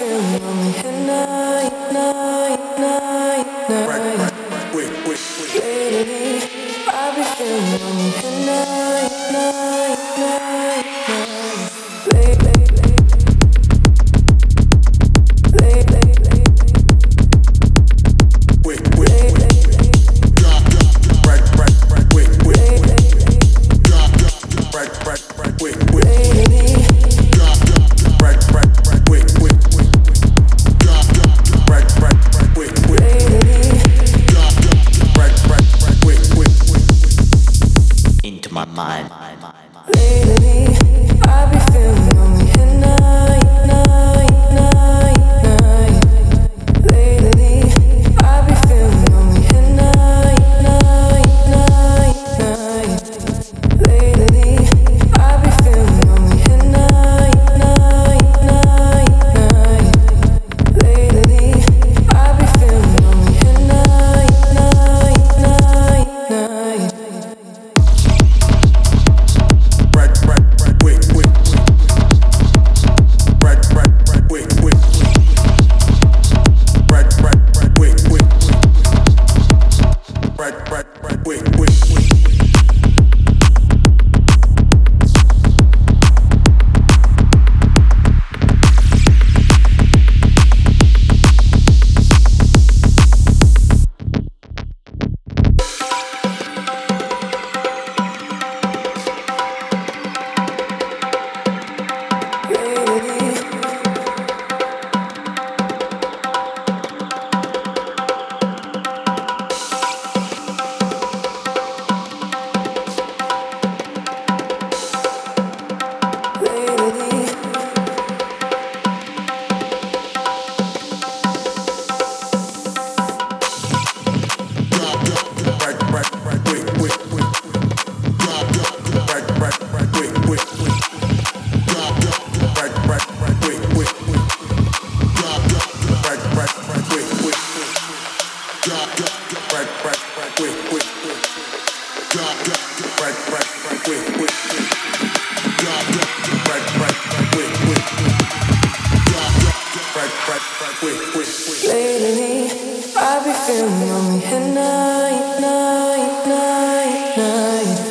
feeling lonely at night, night, night, night. Lately, I be feeling lonely at night, night, night, night. Lately. Into my mind. Lately, I be feeling lonely at night, night, night, night. Lately, I be feeling lonely at night, night, night, night. Lately, I be feeling lonely at night, night, night, night. Lately, I be feeling lonely at night, night, night, night. Lately, I be feeling lonely at night, night, night, night.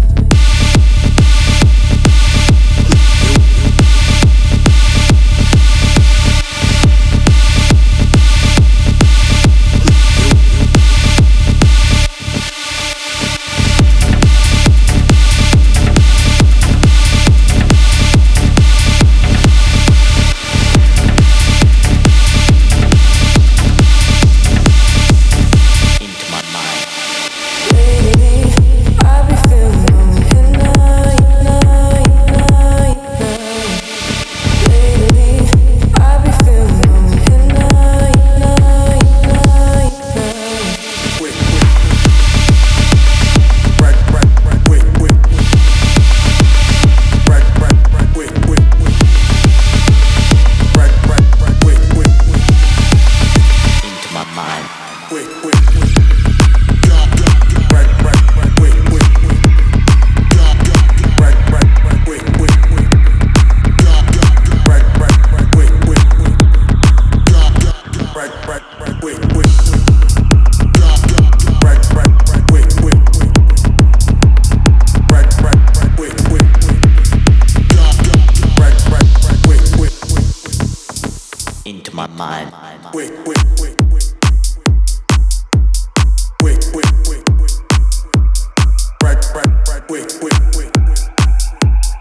Into my mind.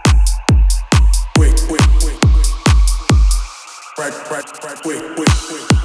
Wait.